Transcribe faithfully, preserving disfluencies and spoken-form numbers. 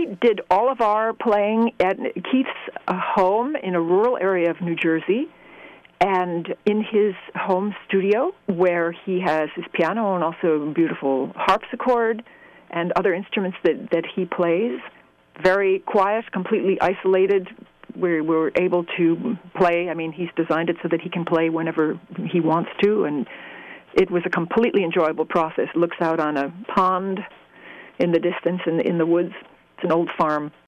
did all of our playing at Keith's uh, home in a rural area of New Jersey, and in his home studio, where he has his piano and also a beautiful harpsichord and other instruments that, that he plays. Very quiet, completely isolated. We were able to play. I mean, he's designed it so that he can play whenever he wants to, and it was a completely enjoyable process. Looks out on a pond in the distance in, in the woods. It's an old farm.